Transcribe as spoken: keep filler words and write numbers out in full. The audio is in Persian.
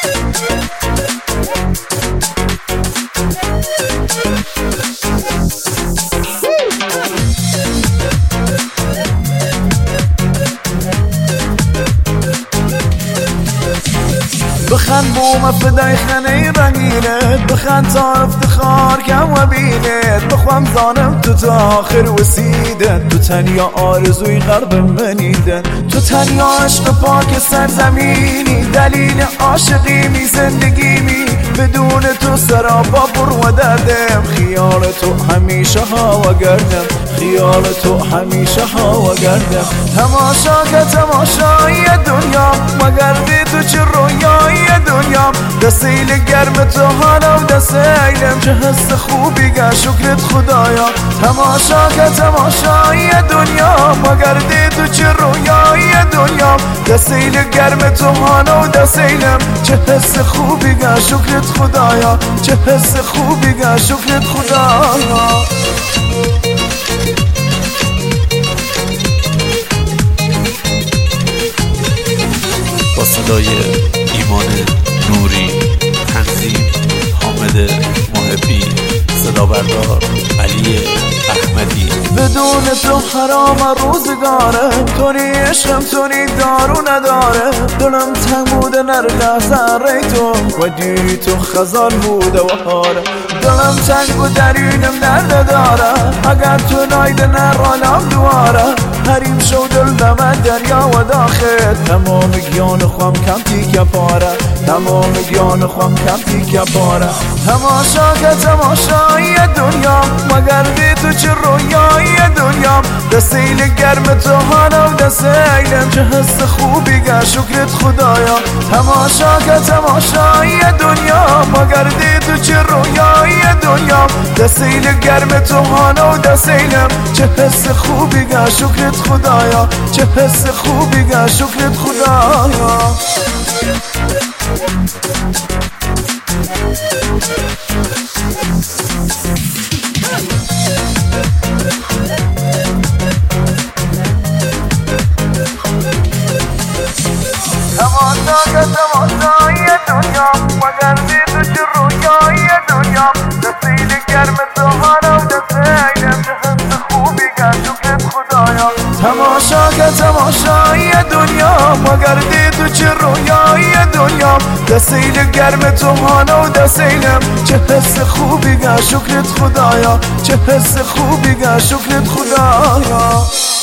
بخند بوم فدای خانه رنگینت، بخند تا افتخار کم و بینت، بخوام زانم تو تا آخر وسیدن، تو تنیا آرزوی قلب منیدن، تو تنیا عشق پاک سرزمینی، دلیل عاشقی می زندگی می، بدون تو سرابا بر و دردم، خیال تو همیشه ها و گردم، خیال تو همیشه ها و گردم. تماشا که تماشای دنیا مگردی تو چه رویای دنیا، دستیل گرم تو حالم دستیلم، چه حس خوبی گه شکرت خدایا. تماشا که تماشای دنیا مگردی تو چه رویای دنیا، دستیل گرم تو حالم دستیلم، چه حس خوبی گه شکرت خدایا، چه حس خوبی گه شکرت خدایا. با صدای ایمان نوری، تنظیم حامد محبی، صدا بردار علی احمدی. بدون تو حرام روزگاره، تو نی عشقم تو نی دارو نداره، دلم تنگ بوده نرده ذره تو و دیری تو خزان بوده و هاره، دلم تنگ بود درینم درد داره، اگر تو نایده نرالم دواره، حریم شو دل دمه دریا و داخل، تمام گیان خوام کم تیکه پاره، تمام گیان خوام کم تیکه پاره. تماشا که تماشای دنیا مگردی تو چه رویای دنیا، دستیل گرم تو حالم دستیلم، چه حس خوبی گه شکرت خدایا. تماشا که تماشای دنیا مگردی تو چه رویای دنیا، دستیل گرم تو حالم دستیلم، چه حس خوبی گه شکرت خدایا، چه حس خوبی گه شکرت خدایا. تماشا که تماشای دنیا مگردی تو چه رویای دنیا، دستیل گرم تو حالم دستیلم، چه حس خوبی گه شکرت خدایا. تماشا که تماشای دنیا مگردی تو چه رویای دنیا، دستیل گرم تو حالم دستیلم، چه حس خوبی گه شکرت خدایا، چه حس خوبی گه شکرت خدایا.